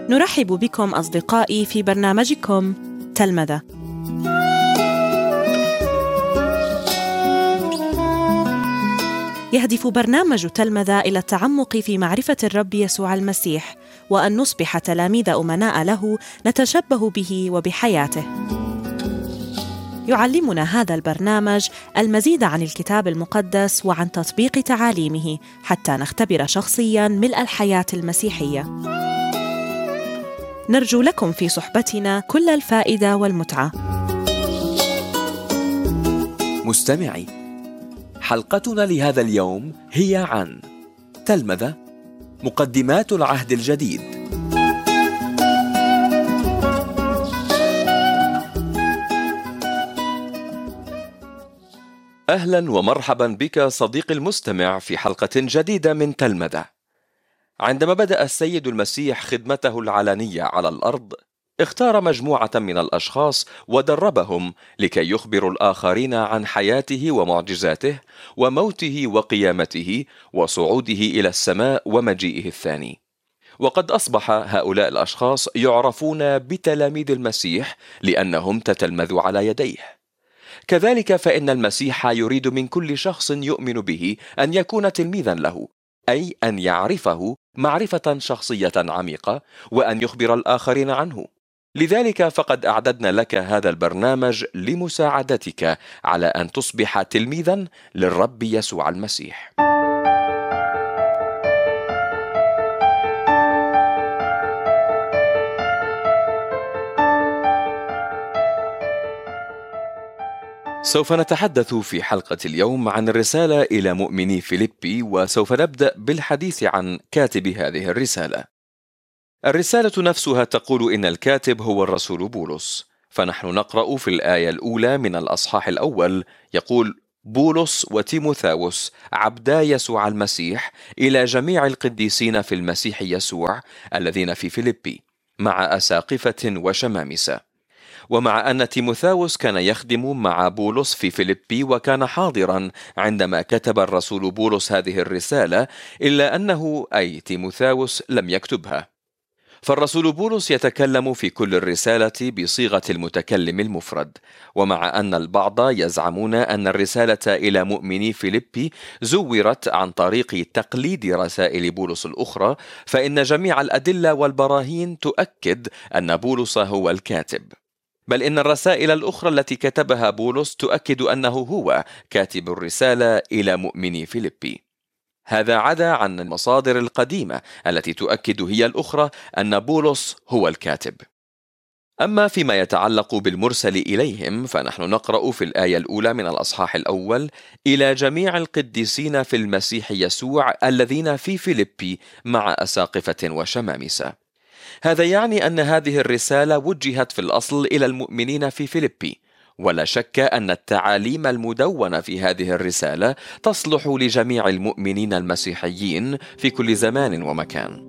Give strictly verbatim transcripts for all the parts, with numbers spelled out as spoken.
نرحب بكم أصدقائي في برنامجكم تلمذة. يهدف برنامج تلمذة إلى التعمق في معرفة الرب يسوع المسيح، وأن نصبح تلاميذ أمناء له نتشبه به وبحياته. يعلمنا هذا البرنامج المزيد عن الكتاب المقدس وعن تطبيق تعاليمه حتى نختبر شخصياً ملء الحياة المسيحية. نرجو لكم في صحبتنا كل الفائدة والمتعة. مستمعي، حلقتنا لهذا اليوم هي عن تلمذة، مقدمات العهد الجديد. أهلا ومرحبا بك صديقي المستمع في حلقة جديدة من تلمذة. عندما بدأ السيد المسيح خدمته العلنية على الأرض، اختار مجموعة من الأشخاص ودربهم لكي يخبروا الآخرين عن حياته ومعجزاته وموته وقيامته وصعوده إلى السماء ومجيئه الثاني. وقد أصبح هؤلاء الأشخاص يعرفون بتلاميذ المسيح لأنهم تتلمذوا على يديه. كذلك فإن المسيح يريد من كل شخص يؤمن به أن يكون تلميذا له، أي أن يعرفه معرفة شخصية عميقة وأن يخبر الآخرين عنه. لذلك فقد أعددنا لك هذا البرنامج لمساعدتك على أن تصبح تلميذا للرب يسوع المسيح. سوف نتحدث في حلقة اليوم عن الرسالة إلى مؤمني فيليبي، وسوف نبدأ بالحديث عن كاتب هذه الرسالة. الرسالة نفسها تقول إن الكاتب هو الرسول بولس، فنحن نقرأ في الآية الأولى من الأصحاح الأول يقول: بولس وتيموثاوس عبدا يسوع المسيح إلى جميع القديسين في المسيح يسوع الذين في فيليبي مع أساقفة وشمامسة. ومع أن تيموثاوس كان يخدم مع بولس في فيليبي وكان حاضرا عندما كتب الرسول بولس هذه الرسالة، إلا أنه أي تيموثاوس لم يكتبها. فالرسول بولس يتكلم في كل الرسالة بصيغة المتكلم المفرد. ومع أن البعض يزعمون أن الرسالة إلى مؤمني فيليبي زورت عن طريق تقليد رسائل بولس الأخرى، فإن جميع الأدلة والبراهين تؤكد أن بولس هو الكاتب، بل إن الرسائل الأخرى التي كتبها بولس تؤكد أنه هو كاتب الرسالة إلى مؤمني فيليبي. هذا عدا عن المصادر القديمة التي تؤكد هي الأخرى أن بولس هو الكاتب. أما فيما يتعلق بالمرسل إليهم، فنحن نقرأ في الآية الأولى من الأصحاح الأول: إلى جميع القديسين في المسيح يسوع الذين في فيليبي مع أساقفة وشمامسة. هذا يعني أن هذه الرسالة وجهت في الأصل إلى المؤمنين في فيليبي، ولا شك أن التعاليم المدونة في هذه الرسالة تصلح لجميع المؤمنين المسيحيين في كل زمان ومكان.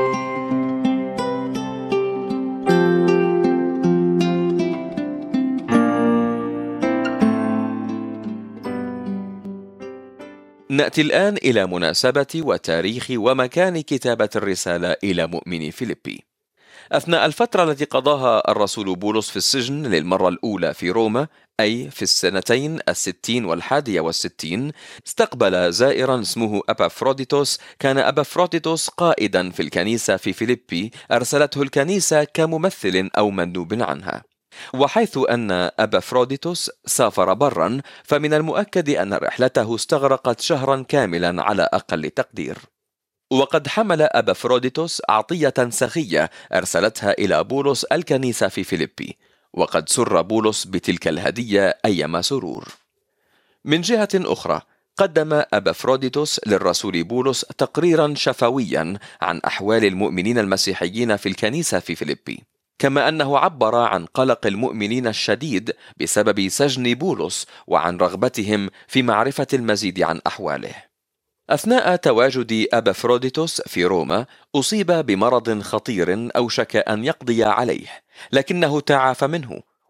نأتي الآن إلى مناسبة وتاريخ ومكان كتابة الرسالة إلى مؤمني فيليبي. أثناء الفترة التي قضاها الرسول بولس في السجن للمرة الأولى في روما، أي في السنتين الستين والحادية والستين، استقبل زائرا اسمه أبافروديتوس. كان أبافروديتوس قائدا في الكنيسة في فيليبي، أرسلته الكنيسة كممثل أو مندوب عنها. وحيث أن أبافروديتوس سافر برا، فمن المؤكد أن رحلته استغرقت شهرا كاملا على أقل تقدير. وقد حمل أبافروديتوس عطية سخية أرسلتها إلى بولس الكنيسة في فيليبي، وقد سر بولس بتلك الهدية أيما سرور. من جهة أخرى، قدم أبافروديتوس للرسول بولس تقريرا شفويا عن أحوال المؤمنين المسيحيين في الكنيسة في فيليبي، كما أنه عبر عن قلق المؤمنين الشديد بسبب سجن بولس وعن رغبتهم في معرفة المزيد عن أحواله. أثناء تواجد أبافروديتوس في روما، أصيب بمرض خطير أوشك أن يقضي عليه، لكنه تعافى منه،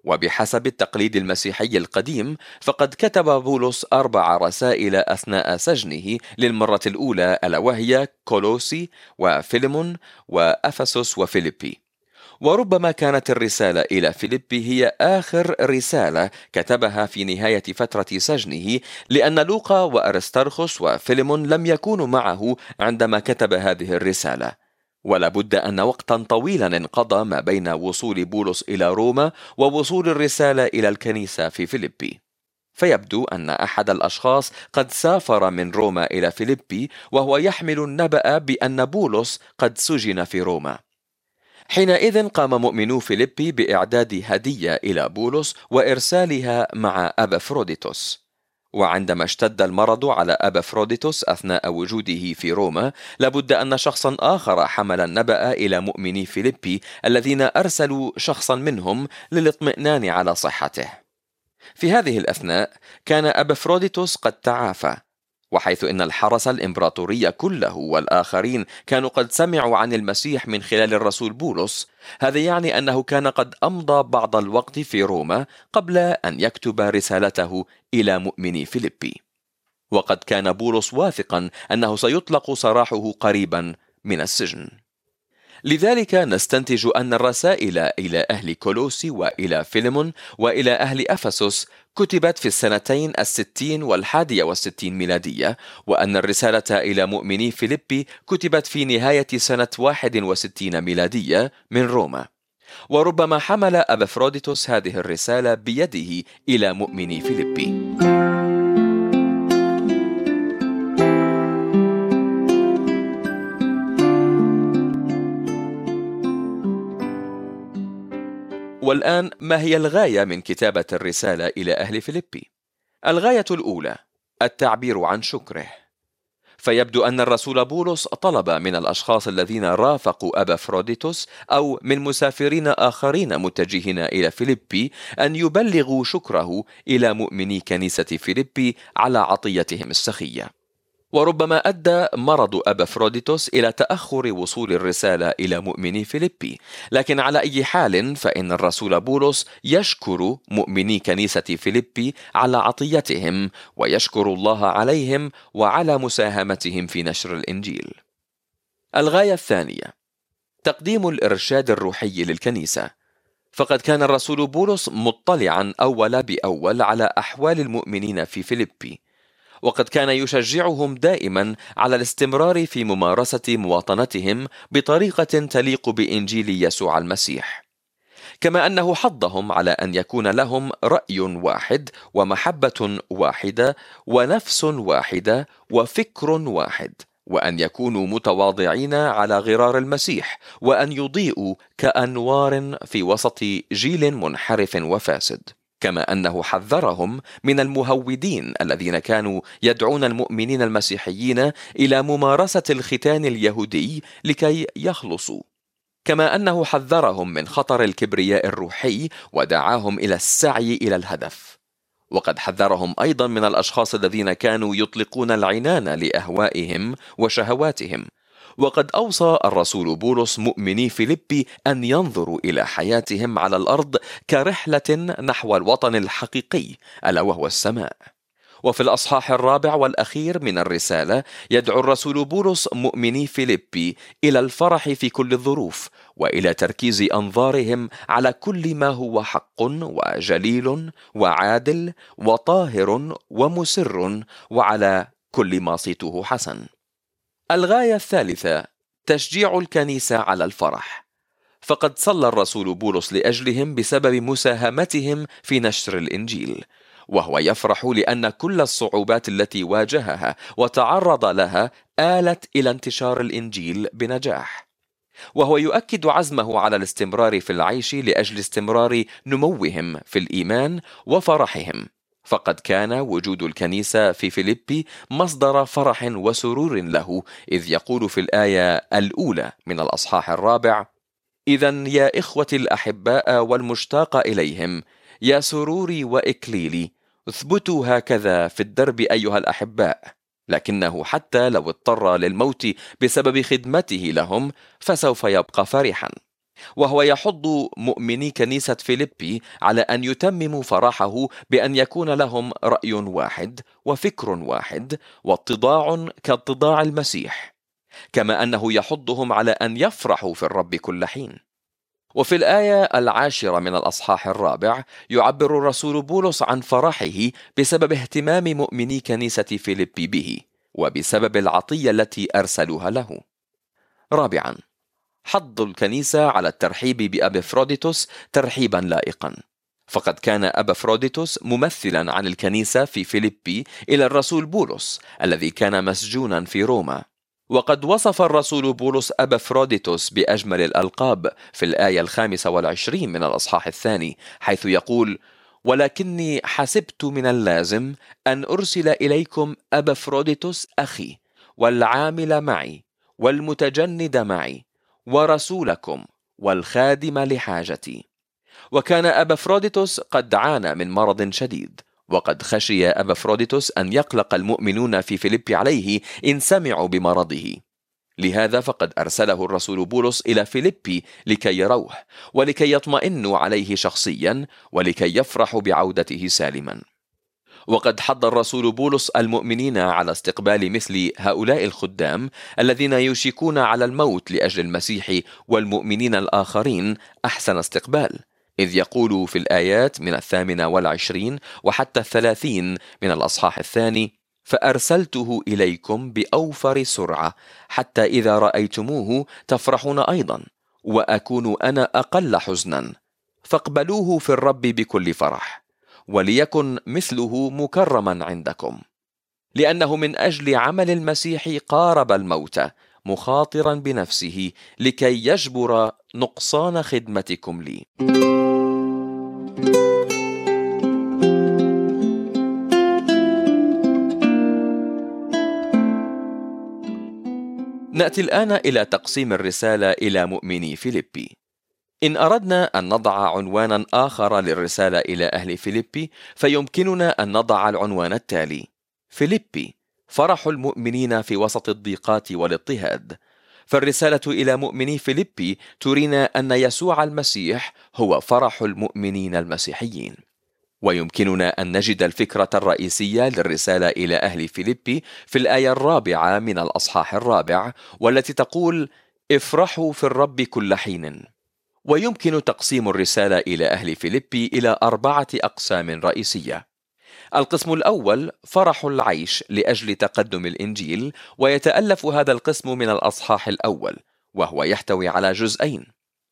وبحسب التقليد المسيحي القديم فقد كتب بولس أربع رسائل أثناء سجنه للمرة الأولى، ألا وهي كولوسي وفيليمون وأفسس وفيليبي. وربما كانت الرسالة إلى فيليبي هي آخر رسالة كتبها في نهاية فترة سجنه، لأن لوقا وأرسترخس وفيليمون لم يكونوا معه عندما كتب هذه الرسالة، ولا بد أن وقتا طويلا انقضى ما بين وصول بولس إلى روما ووصول الرسالة إلى الكنيسة في فيليبي. فيبدو أن أحد الأشخاص قد سافر من روما إلى فيليبي وهو يحمل النبأ بأن بولس قد سجن في روما. حينئذ قام مؤمنو فيليبي بإعداد هدية إلى بولس وإرسالها مع أبافروديتوس. وعندما اشتد المرض على أبافروديتوس أثناء وجوده في روما، لابد أن شخصا آخر حمل النبأ إلى مؤمني فيليبي الذين أرسلوا شخصا منهم للاطمئنان على صحته. في هذه الأثناء كان أبافروديتوس قد تعافى، وحيث إن الحرس الإمبراطورية كله والآخرين كانوا قد سمعوا عن المسيح من خلال الرسول بولس، هذا يعني أنه كان قد أمضى بعض الوقت في روما قبل أن يكتب رسالته إلى مؤمني فيليبي. وقد كان بولس واثقا أنه سيطلق سراحه قريبا من السجن. لذلك نستنتج أن الرسائل إلى أهل كولوسي وإلى فيليمون وإلى أهل أفسس كتبت في السنتين الستين والحادية والستين ميلادية، وأن الرسالة إلى مؤمني فيليبي كتبت في نهاية سنة واحد وستين ميلادية من روما. وربما حمل أبافروديتوس هذه الرسالة بيده إلى مؤمني فيليبي. والآن ما هي الغاية من كتابة الرسالة إلى أهل فيليبي؟ الغاية الأولى التعبير عن شكره. فيبدو أن الرسول بولس طلب من الأشخاص الذين رافقوا أبافروديتوس أو من مسافرين آخرين متجهين إلى فيليبي أن يبلغوا شكره إلى مؤمني كنيسة فيليبي على عطيتهم السخية. وربما أدى مرض أبافروديتوس إلى تأخر وصول الرسالة إلى مؤمني فيليبي، لكن على أي حال فإن الرسول بولس يشكر مؤمني كنيسة فيليبي على عطيتهم، ويشكر الله عليهم وعلى مساهمتهم في نشر الإنجيل. الغاية الثانية تقديم الإرشاد الروحي للكنيسة. فقد كان الرسول بولس مطلعا أول بأول على أحوال المؤمنين في فيليبي، وقد كان يشجعهم دائما على الاستمرار في ممارسة مواطنتهم بطريقة تليق بإنجيل يسوع المسيح، كما أنه حضهم على أن يكون لهم رأي واحد ومحبة واحدة ونفس واحدة وفكر واحد، وأن يكونوا متواضعين على غرار المسيح، وأن يضيئوا كأنوار في وسط جيل منحرف وفاسد. كما أنه حذرهم من المهودين الذين كانوا يدعون المؤمنين المسيحيين إلى ممارسة الختان اليهودي لكي يخلصوا، كما أنه حذرهم من خطر الكبرياء الروحي ودعاهم إلى السعي إلى الهدف. وقد حذرهم أيضا من الأشخاص الذين كانوا يطلقون العنان لأهوائهم وشهواتهم. وقد أوصى الرسول بولس مؤمني فيليبي أن ينظروا إلى حياتهم على الأرض كرحلة نحو الوطن الحقيقي ألا وهو السماء. وفي الأصحاح الرابع والأخير من الرسالة يدعو الرسول بولس مؤمني فيليبي إلى الفرح في كل الظروف، وإلى تركيز أنظارهم على كل ما هو حق وجليل وعادل وطاهر ومسر، وعلى كل ما صيته حسن. الغاية الثالثة تشجيع الكنيسة على الفرح. فقد صلى الرسول بولس لأجلهم بسبب مساهمتهم في نشر الإنجيل، وهو يفرح لأن كل الصعوبات التي واجهها وتعرض لها آلت إلى انتشار الإنجيل بنجاح. وهو يؤكد عزمه على الاستمرار في العيش لأجل استمرار نموهم في الإيمان وفرحهم. فقد كان وجود الكنيسة في فيليبي مصدر فرح وسرور له، إذ يقول في الآية الأولى من الأصحاح الرابع: إذن يا إخوتي الأحباء والمشتاق إليهم، يا سروري وإكليلي، اثبتوا هكذا في الدرب أيها الأحباء، لكنه حتى لو اضطر للموت بسبب خدمته لهم فسوف يبقى فرحا. وهو يحض مؤمني كنيسة فيليبي على أن يتمموا فرحه بأن يكون لهم رأي واحد وفكر واحد واتضاع كاتضاع المسيح، كما أنه يحضهم على أن يفرحوا في الرب كل حين. وفي الآية العاشرة من الأصحاح الرابع يعبر الرسول بولس عن فرحه بسبب اهتمام مؤمني كنيسة فيليبي به وبسبب العطية التي أرسلوها له. رابعا، حض الكنيسة على الترحيب بأبافروديتوس ترحيبا لائقا، فقد كان أبافروديتوس ممثلا عن الكنيسة في فيليبي إلى الرسول بولس الذي كان مسجونا في روما. وقد وصف الرسول بولس أبافروديتوس بأجمل الألقاب في الآية الخامسة والعشرين من الأصحاح الثاني، حيث يقول: ولكني حسبت من اللازم أن أرسل إليكم أبافروديتوس أخي والعامل معي والمتجند معي ورسولكم والخادم لحاجتي. وكان أبافروديتوس قد عانى من مرض شديد، وقد خشي أبافروديتوس أن يقلق المؤمنون في فيليبي عليه إن سمعوا بمرضه، لهذا فقد أرسله الرسول بولس إلى فيليبي لكي يروه ولكي يطمئنوا عليه شخصيا ولكي يفرحوا بعودته سالما. وقد حض الرسول بولس المؤمنين على استقبال مثل هؤلاء الخدام الذين يوشكون على الموت لأجل المسيح والمؤمنين الآخرين أحسن استقبال، إذ يقول في الآيات من الثامنة والعشرين وحتى الثلاثين من الأصحاح الثاني: فأرسلته إليكم بأوفر سرعة حتى إذا رأيتموه تفرحون أيضا وأكون أنا أقل حزنا، فاقبلوه في الرب بكل فرح، وليكن مثله مكرما عندكم، لأنه من أجل عمل المسيح قارب الموت مخاطرا بنفسه لكي يجبر نقصان خدمتكم لي. نأتي الآن إلى تقسيم الرسالة إلى مؤمني فيليبي. إن أردنا أن نضع عنوانا آخر للرسالة إلى أهل فيليبي فيمكننا أن نضع العنوان التالي: فيليبي، فرح المؤمنين في وسط الضيقات والاضطهاد. فالرسالة إلى مؤمني فيليبي ترينا أن يسوع المسيح هو فرح المؤمنين المسيحيين. ويمكننا أن نجد الفكرة الرئيسية للرسالة إلى أهل فيليبي في الآية الرابعة من الأصحاح الرابع، والتي تقول: افرحوا في الرب كل حين. ويمكن تقسيم الرسالة إلى أهل فيليبي إلى أربعة أقسام رئيسية. القسم الأول فرح العيش لأجل تقدم الإنجيل، ويتألف هذا القسم من الأصحاح الأول، وهو يحتوي على جزئين.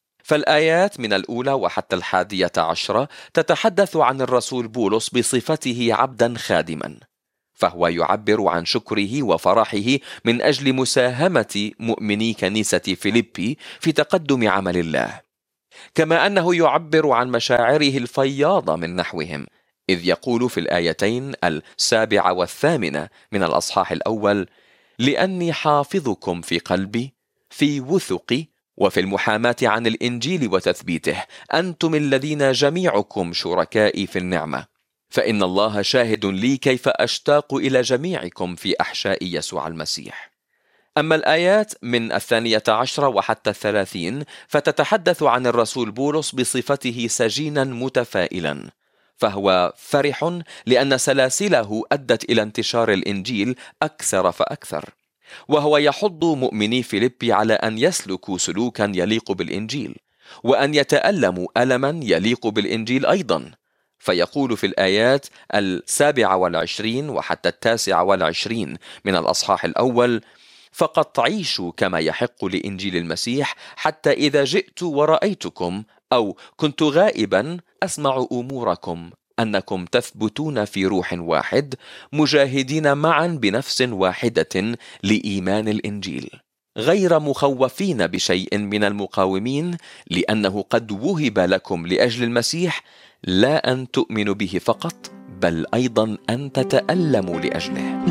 فالآيات من الأولى وحتى الحادية عشرة تتحدث عن الرسول بولس بصفته عبدا خادما، فهو يعبر عن شكره وفرحه من أجل مساهمة مؤمني كنيسة فيليبي في تقدم عمل الله، كما أنه يعبر عن مشاعره الفياضة من نحوهم، إذ يقول في الآيتين السابعة والثامنة من الأصحاح الأول: لأني حافظكم في قلبي في وثقي وفي المحاماة عن الإنجيل وتثبيته، أنتم الذين جميعكم شركائي في النعمة، فإن الله شاهد لي كيف أشتاق إلى جميعكم في أحشاء يسوع المسيح. أما الآيات من الثانية عشرة وحتى الثلاثين فتتحدث عن الرسول بولس بصفته سجينا متفائلا، فهو فرح لأن سلاسله أدت إلى انتشار الإنجيل أكثر فأكثر، وهو يحض مؤمني فيليبي على أن يسلكوا سلوكا يليق بالإنجيل، وأن يتألموا ألما يليق بالإنجيل أيضا. فيقول في الآيات السابعة والعشرين وحتى التاسعة والعشرين من الأصحاح الأول: فقد تعيشوا كما يحق لإنجيل المسيح، حتى إذا جئت ورأيتكم أو كنت غائبا أسمع أموركم، أنكم تثبتون في روح واحد، مجاهدين معا بنفس واحدة لإيمان الإنجيل، غير مخوفين بشيء من المقاومين، لأنه قد وهب لكم لأجل المسيح لا أن تؤمنوا به فقط، بل أيضا أن تتألموا لأجله.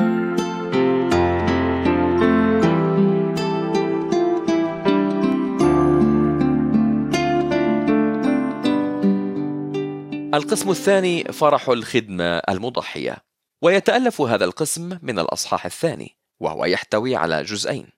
القسم الثاني فرح الخدمة المضحية، ويتألف هذا القسم من الأصحاح الثاني، وهو يحتوي على جزئين.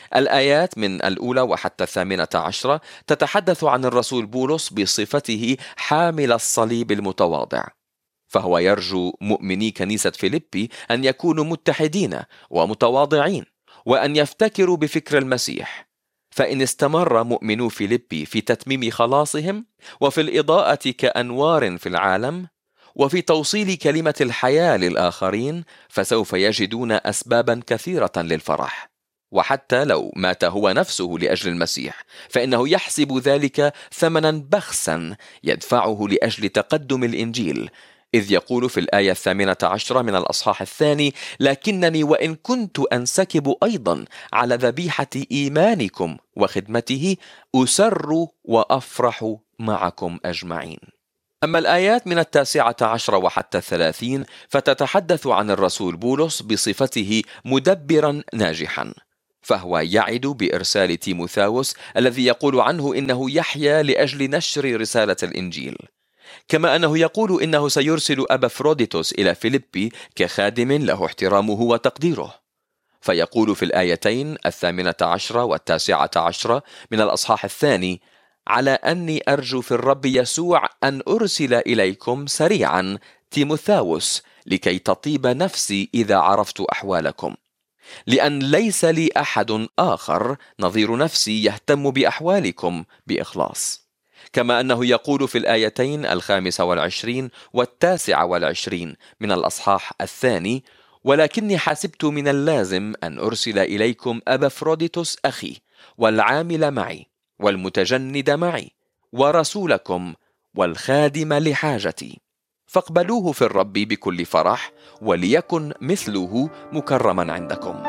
الآيات من الأولى وحتى الثامنة عشرة تتحدث عن الرسول بولس بصفته حامل الصليب المتواضع، فهو يرجو مؤمني كنيسة فيليبي أن يكونوا متحدين ومتواضعين وأن يفتكروا بفكر المسيح. فإن استمر مؤمنو فيليبي في تتميم خلاصهم وفي الإضاءة كأنوار في العالم وفي توصيل كلمة الحياة للآخرين، فسوف يجدون أسبابا كثيرة للفرح. وحتى لو مات هو نفسه لأجل المسيح فإنه يحسب ذلك ثمنا بخسا يدفعه لأجل تقدم الإنجيل، إذ يقول في الآية الثامنة عشرة من الأصحاح الثاني: لكنني وإن كنت أنسكب أيضا على ذبيحة إيمانكم وخدمته أسر وأفرح معكم أجمعين. أما الآيات من التاسعة عشرة وحتى الثلاثين فتتحدث عن الرسول بولس بصفته مدبرا ناجحا، فهو يعد بإرسال تيموثاوس الذي يقول عنه إنه يحيا لأجل نشر رسالة الإنجيل، كما أنه يقول إنه سيرسل أبافروديتوس إلى فيليبي كخادم له احترامه وتقديره. فيقول في الآيتين الثامنة عشرة والتاسعة عشرة من الأصحاح الثاني: على أني أرجو في الرب يسوع أن أرسل إليكم سريعا تيموثاوس لكي تطيب نفسي إذا عرفت أحوالكم، لأن ليس لي أحد آخر نظير نفسي يهتم بأحوالكم بإخلاص. كما أنه يقول في الآيتين الخامسة والعشرين والتاسعة والعشرين من الأصحاح الثاني: ولكني حسبت من اللازم أن أرسل إليكم أبافروديتوس أخي والعامل معي والمتجند معي ورسولكم والخادم لحاجتي، فاقبلوه في الرب بكل فرح وليكن مثله مكرما عندكم.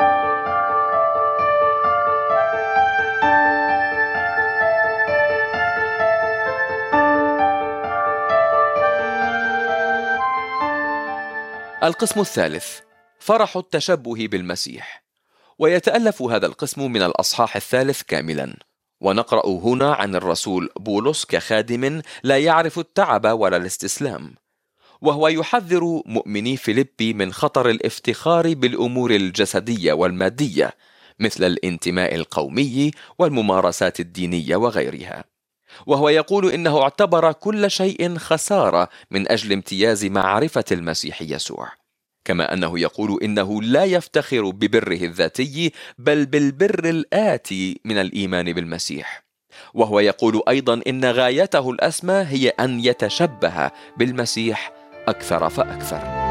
القسم الثالث: فرح التشبه بالمسيح. ويتألف هذا القسم من الأصحاح الثالث كاملا، ونقرأ هنا عن الرسول بولس كخادم لا يعرف التعب ولا الاستسلام، وهو يحذر مؤمني فيليبي من خطر الافتخار بالأمور الجسدية والمادية مثل الانتماء القومي والممارسات الدينية وغيرها، وهو يقول إنه اعتبر كل شيء خسارة من أجل امتياز معرفة المسيح يسوع، كما أنه يقول إنه لا يفتخر ببره الذاتي بل بالبر الآتي من الإيمان بالمسيح، وهو يقول أيضا إن غايته الأسمى هي أن يتشبه بالمسيح أكثر فأكثر.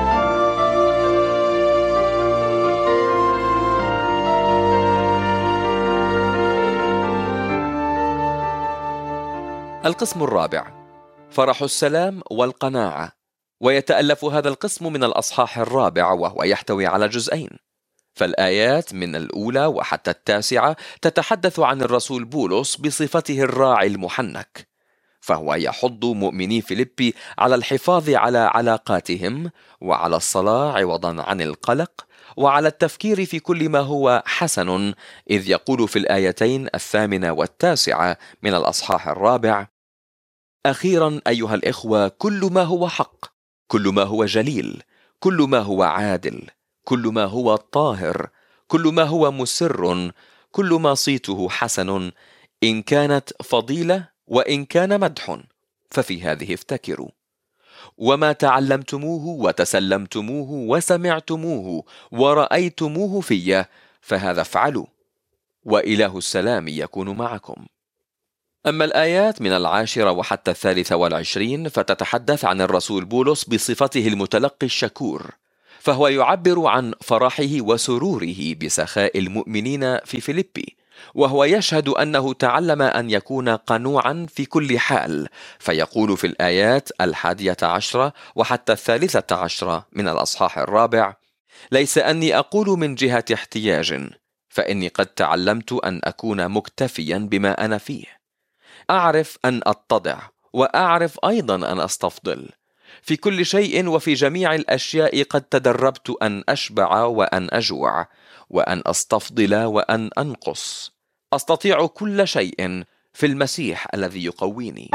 القسم الرابع: فرح السلام والقناعة. ويتألف هذا القسم من الأصحاح الرابع، وهو يحتوي على جزئين. فالآيات من الأولى وحتى التاسعة تتحدث عن الرسول بولس بصفته الراعي المحنك، فهو يحض مؤمني فيليبي على الحفاظ على علاقاتهم وعلى الصلاة عوضا عن القلق وعلى التفكير في كل ما هو حسن، إذ يقول في الآيتين الثامنة والتاسعة من الأصحاح الرابع: أخيرا أيها الإخوة، كل ما هو حق، كل ما هو جليل، كل ما هو عادل، كل ما هو طاهر، كل ما هو مسر، كل ما صيته حسن، إن كانت فضيلة وإن كان مدح، ففي هذه افتكروا. وما تعلمتموه وتسلمتموه وسمعتموه ورأيتموه في فهذا افعلوا، وإله السلام يكون معكم. أما الآيات من العاشرة وحتى الثالثة والعشرين فتتحدث عن الرسول بولس بصفته المتلقي الشكور، فهو يعبر عن فرحه وسروره بسخاء المؤمنين في فيليبي، وهو يشهد أنه تعلم أن يكون قنوعا في كل حال، فيقول في الآيات الحادية عشرة وحتى الثالثة عشرة من الأصحاح الرابع: ليس أني أقول من جهة احتياج، فإني قد تعلمت أن أكون مكتفيا بما أنا فيه، أعرف أن أتضع وأعرف أيضا أن أستفضل، في كل شيء وفي جميع الأشياء قد تدربت أن أشبع وأن أجوع وأن أستفضل وأن أنقص، أستطيع كل شيء في المسيح الذي يقويني.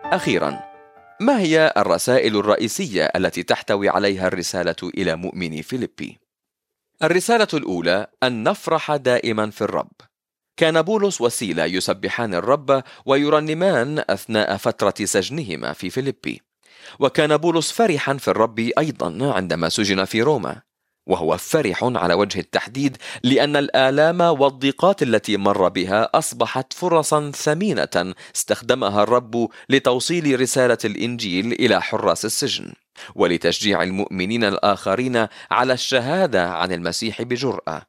أخيراً، ما هي الرسائل الرئيسية التي تحتوي عليها الرسالة إلى مؤمني فيلبي؟ الرسالة الأولى: أن نفرح دائما في الرب. كان بولس وسيلة يسبحان الرب ويرنمان أثناء فترة سجنهما في فيلبي، وكان بولس فرحا في الرب أيضا عندما سجن في روما، وهو فرح على وجه التحديد لأن الآلام والضيقات التي مر بها أصبحت فرصا ثمينة استخدمها الرب لتوصيل رسالة الإنجيل إلى حراس السجن، ولتشجيع المؤمنين الآخرين على الشهادة عن المسيح بجرأة.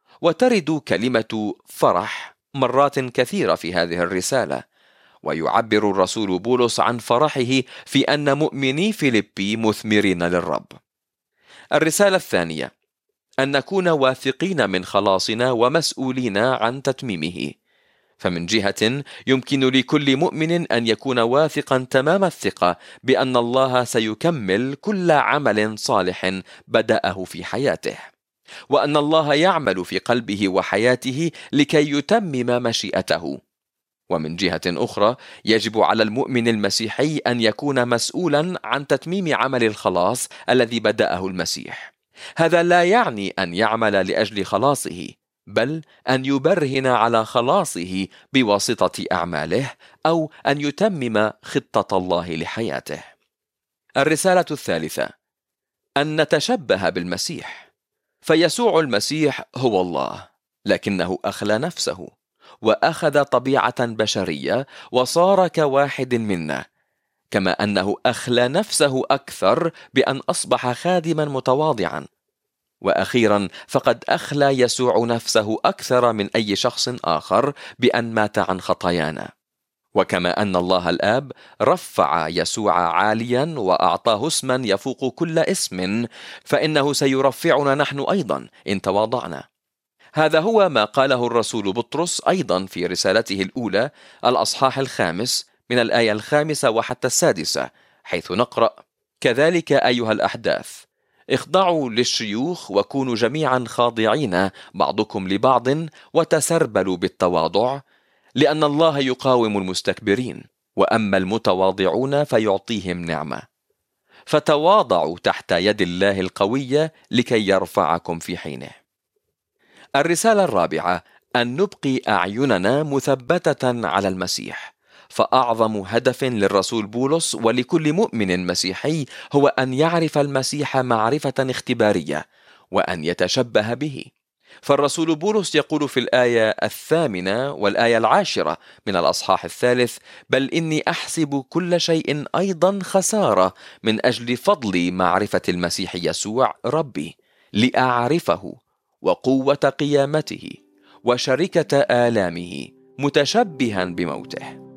وترد كلمة فرح مرات كثيرة في هذه الرسالة، ويعبر الرسول بولس عن فرحه في أن مؤمني فيلبي مثمرين للرب. الرسالة الثانية: أن نكون واثقين من خلاصنا ومسؤولين عن تتميمه. فمن جهة يمكن لكل مؤمن أن يكون واثقا تمام الثقة بأن الله سيكمل كل عمل صالح بدأه في حياته، وأن الله يعمل في قلبه وحياته لكي يتمم مشيئته. ومن جهة أخرى يجب على المؤمن المسيحي أن يكون مسؤولا عن تتميم عمل الخلاص الذي بدأه المسيح. هذا لا يعني أن يعمل لأجل خلاصه، بل أن يبرهن على خلاصه بواسطة أعماله، أو أن يتمم خطة الله لحياته. الرسالة الثالثة: أن نتشبه بالمسيح. فيسوع المسيح هو الله، لكنه أخلى نفسه وأخذ طبيعة بشرية وصار كواحد منا، كما أنه أخلى نفسه أكثر بأن أصبح خادما متواضعا. وأخيرا فقد أخلى يسوع نفسه أكثر من أي شخص آخر بأن مات عن خطايانا. وكما أن الله الآب رفع يسوع عاليا وأعطاه اسما يفوق كل اسم، فإنه سيرفعنا نحن أيضا إن تواضعنا. هذا هو ما قاله الرسول بطرس أيضا في رسالته الأولى الأصحاح الخامس من الآية الخامسة وحتى السادسة، حيث نقرأ: كذلك أيها الأحداث اخضعوا للشيوخ وكونوا جميعا خاضعين بعضكم لبعض وتسربلوا بالتواضع، لأن الله يقاوم المستكبرين، وأما المتواضعون فيعطيهم نعمة. فتواضعوا تحت يد الله القوية لكي يرفعكم في حينه. الرسالة الرابعة: أن نبقي أعيننا مثبتة على المسيح. فأعظم هدف للرسول بولس ولكل مؤمن مسيحي هو أن يعرف المسيح معرفة اختبارية وأن يتشبه به. فالرسول بولس يقول في الآية الثامنة والآية العاشرة من الأصحاح الثالث: بل إني أحسب كل شيء أيضا خسارة من أجل فضل معرفة المسيح يسوع ربي، لأعرفه وقوة قيامته وشركة آلامه متشبها بموته.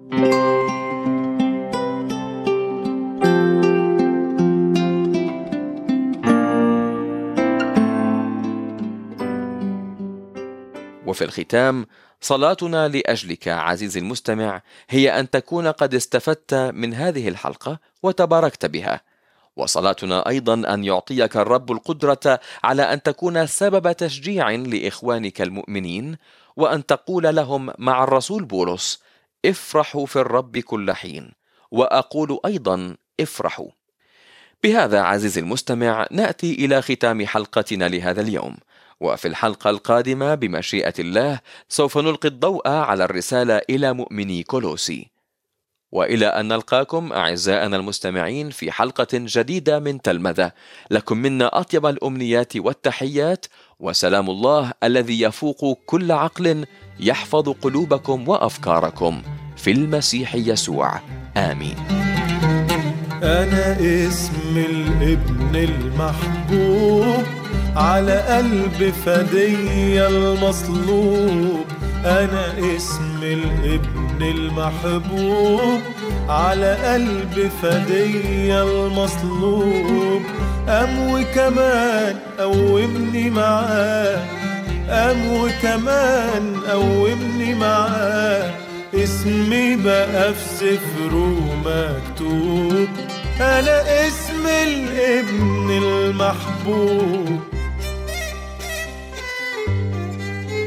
وفي الختام، صلاتنا لأجلك عزيزي المستمع هي أن تكون قد استفدت من هذه الحلقة وتباركت بها، وصلاتنا أيضا أن يعطيك الرب القدرة على أن تكون سبب تشجيع لإخوانك المؤمنين، وأن تقول لهم مع الرسول بولس: افرحوا في الرب كل حين، وأقول أيضا افرحوا. بهذا عزيزي المستمع نأتي إلى ختام حلقتنا لهذا اليوم، وفي الحلقة القادمة بمشيئة الله سوف نلقي الضوء على الرسالة إلى مؤمني كولوسي. وإلى أن نلقاكم أعزائنا المستمعين في حلقة جديدة من تلمذة، لكم منا أطيب الأمنيات والتحيات، وسلام الله الذي يفوق كل عقل يحفظ قلوبكم وأفكاركم في المسيح يسوع. آمين. أنا اسم الابن المحبوب على قلب فدي المصلوب. أنا اسم الابن المحبوب على قلب فدي المصلوب. قام وكمان قومني معاه، قام وكمان قومني معاه. اسمي بقى في سفره مكتوب. أنا اسم الابن المحبوب.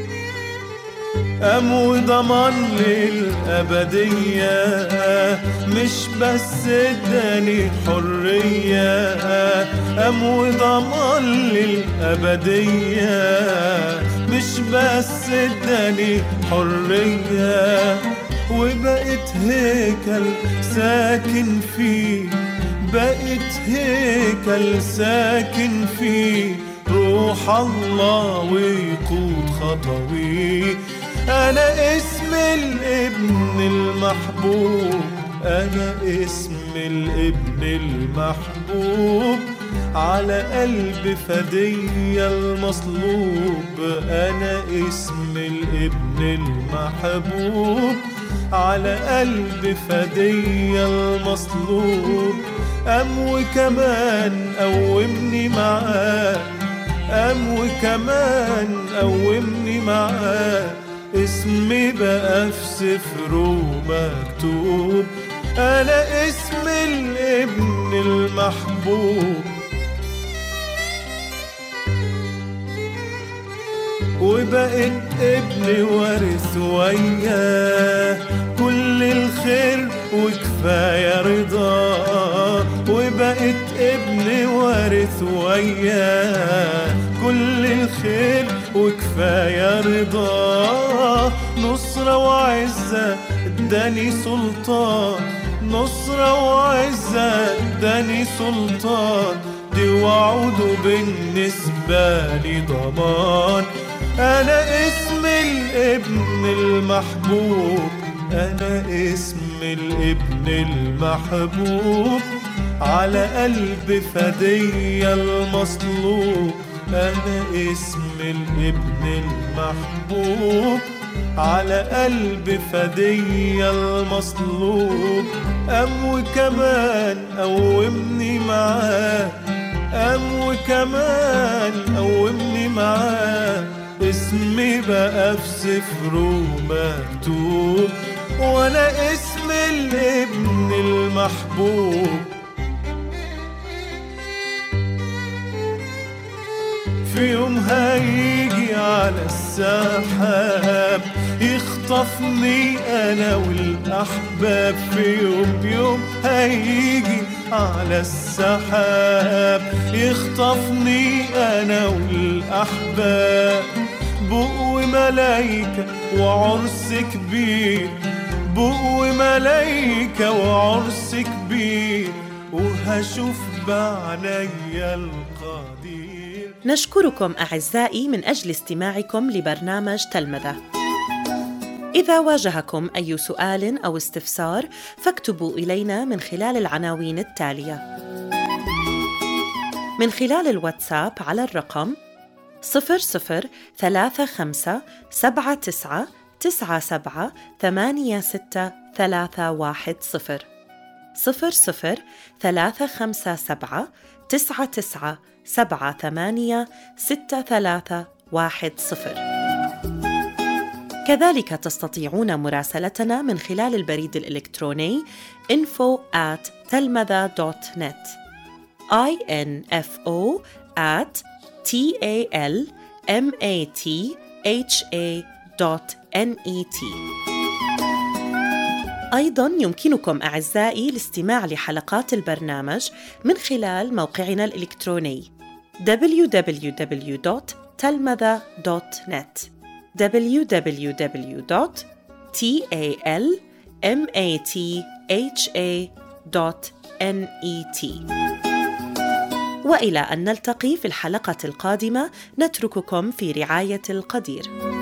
قام وضمن للأبدية مش بس اداني حرية، قام وضمن للأبدية. مش بس اداني حرية وبقيت هيكل ساكن فيه، بقيت هيكل ساكن فيه روح الله ويقود خطوي. أنا اسم الابن المحبوب، أنا اسم الابن المحبوب، على قلب فدية المصلوب. أنا اسم الابن المحبوب، على قلب فدية المصلوب. قام وكمان قومني معاه، قام وكمان قومني معاه. اسمي بقى في سفره مكتوب، أنا اسم الابن المحبوب. وبقيت ابن وارث وياه كل الخير وكفاية رضاه. وبقيت ابن وارث وياه كل الخير وكفاية رضاه. نصرة وعزة اداني سلطان، نصرة وعزة اداني سلطان. دي وعوده بالنسبة لي ضمان. أنا اسم الابن المحبوب، أنا اسم الابن المحبوب، على قلب فدية المصلوب. أنا اسم الابن المحبوب، على قلب فدية المصلوب. قام وكمان قومني معاه، قام وكمان قومني معاه. اسمي بقى في سفره مكتوب، وانا اسم الابن المحبوب. في يوم هيجي على السحاب يخطفني انا والاحباب. في يوم يوم هيجي على السحاب يخطفني انا والاحباب. بقو ملايكة وعرس كبير، بقو ملايكة وعرس كبير، وهشوف بعنايا القدير. نشكركم أعزائي من أجل استماعكم لبرنامج تلمذة. إذا واجهكم أي سؤال أو استفسار فاكتبوا إلينا من خلال العناوين التالية: من خلال الواتساب على الرقم صفر صفر ثلاثة خمسة سبعة تسعة تسعة سبعة ثمانية ستة ثلاثة واحد صفر صفر صفر ثلاثة خمسة سبعة تسعة تسعة سبعة ثمانية ستة ثلاثة واحد صفر. كذلك تستطيعون مراسلتنا من خلال البريد الإلكتروني info at telmatha dot net info at talmatha dot net. أيضاً يمكنكم أعزائي الاستماع لحلقات البرنامج من خلال موقعنا الإلكتروني دبليو دبليو دبليو دوت telmatha دوت net دبليو دبليو دبليو دوت talmatha دوت net. وإلى أن نلتقي في الحلقة القادمة نترككم في رعاية القدير.